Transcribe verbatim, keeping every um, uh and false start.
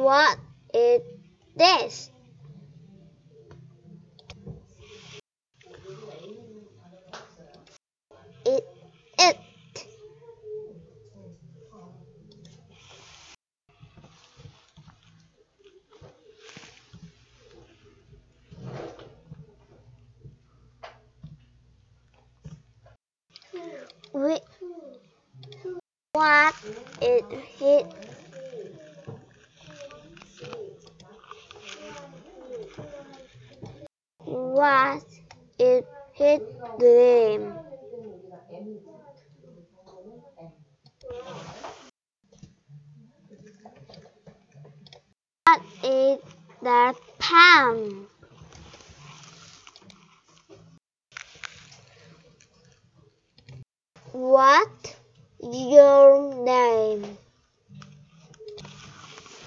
What is this? It it we what it hit what it hit them. What is the pound? What your name?